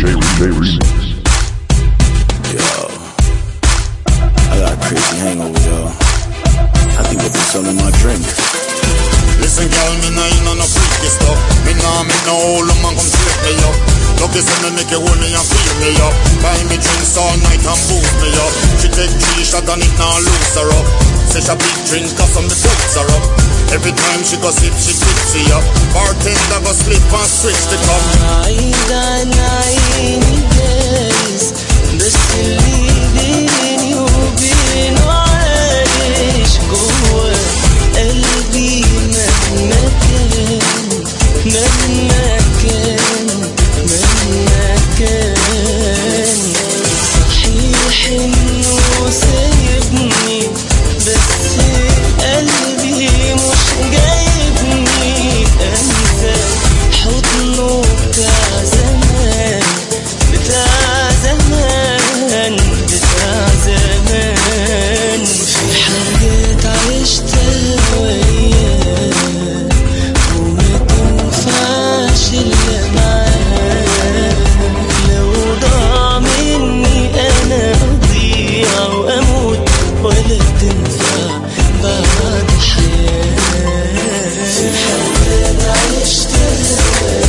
I got a crazy hangover, y'all. I think I put some in my drink. Listen, girl, me nah in on no freaky stuff. Me nah make no hole, man come take me up. Lucky say me make you hold me and feel me up. Buy me drinks all night and boost me up. She take 3 shots and it nah loose her up. Say she a big drink cause some me boots her up. Every time she go sip, she tipsy up. Bartender go slip and switch the cup. عايدة نعيني days بس اللي بيني وبينه عايش جوه قلبي مهما كان مهما كان مهما كان. صحيح انه سايبني بس قلبي مش جايبني انسى حضنه بتاع زمان بتاع زمان بتاع زمان. في حاجات عشتها وياه وما تنفعش الا معاه. لو ضاع مني انا اضيع واموت ولا تنفع بعد حياة. في حاجات عشتها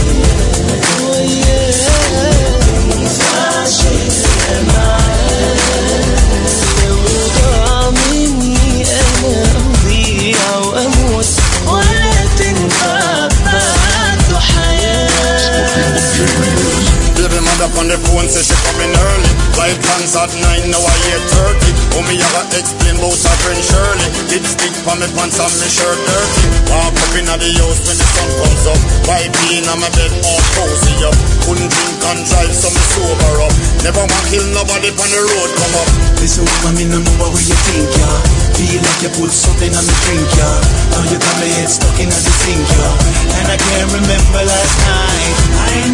وياه متنفعش الا معاه. لو ضاع مني انا اضيع واموت ولا تنفع بعد حياة. Baby mother on the phone say she coming early. White pants at 9, now I hear 30. Oh me have to explain about her friend Shirley. Lipstick for me pants and me shirt dirty. Walk up in the house when the sun comes up. Wipe in on my bed all cozy up. Couldn't drink and drive so me sober up. Never want kill nobody on the road come up. Listen woman, me no know what you think, yeah. Feel like you put something on me drink, yeah. Now you got my head stuck in the sink, yeah. And I can't remember last night. I ain't